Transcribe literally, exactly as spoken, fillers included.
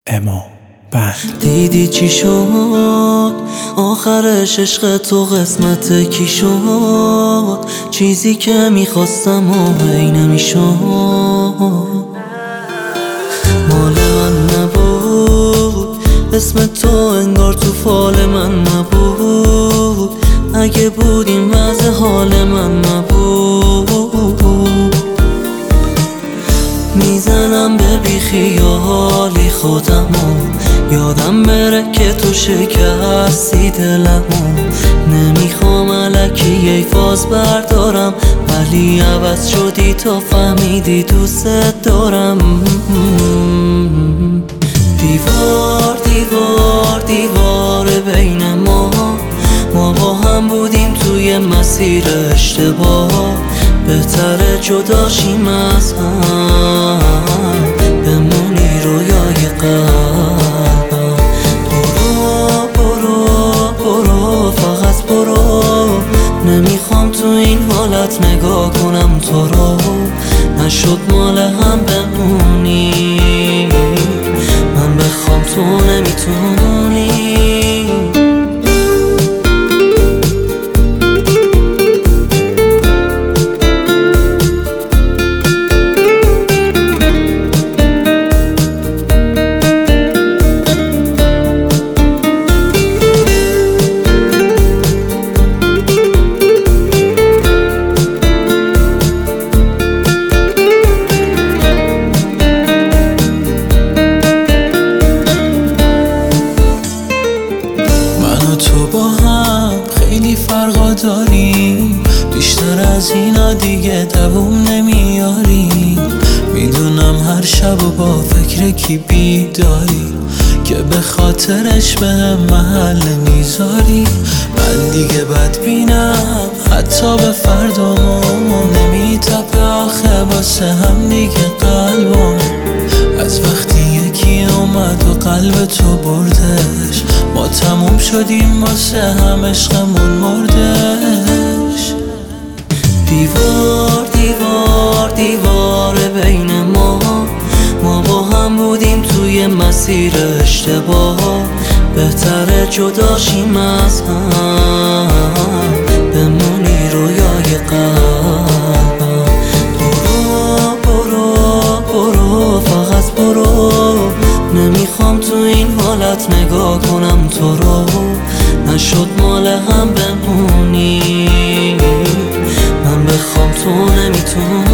اما بند. دیدی چی شد آخرش؟ عشق تو قسمت کی شد؟ چیزی که میخواستم و هی نمیشد، مال من نبود، اسم تو انگار تو فال من نبود. اگه بود این وضع حال من نبود. میزنم به بیخیالی خودمو، یادم بره که تو شکستی دلمو. نمیخوام الکی ای فاز بردارم، ولی عوض شدی تا فهمیدی دوست دارم. دیوار دیوار دیوار بین ما، ما با هم بودیم توی مسیر اشتباه. بهتره جدا شیم از هم، بمونی رویای قلبم. برو برو برو فقط برو، نمیخوام تو این حالت نگاه کنم تو رو. نشد مال هم بمونی، من بخوام تو نمیتونی. تو با هم خیلی فرقا داریم، بیشتر از اینا دیگه دووم نمیاری. میدونم هر شب و با فکر کی بیداری، که به خاطرش به هم محل میذاری. من دیگه بدبینم حتی به فردامون، نمیتپه آخه واسه هم دیگه قلبم. از وقتی یکی اومد و قلب تو بردش، ما تموم شدیم واسه هم، عشقمون مردش. دیوار دیوار دیوار بین ما، ما با هم بودیم توی مسیر اشتباه. بهتره جدا شیم از هم، بمونی رویای قلبم. برو برو برو فقط برو، نمیخوام تو این حالت نگاه کنم تو رو. نشد مال هم بمونی، من بخوام تو نمیتونی.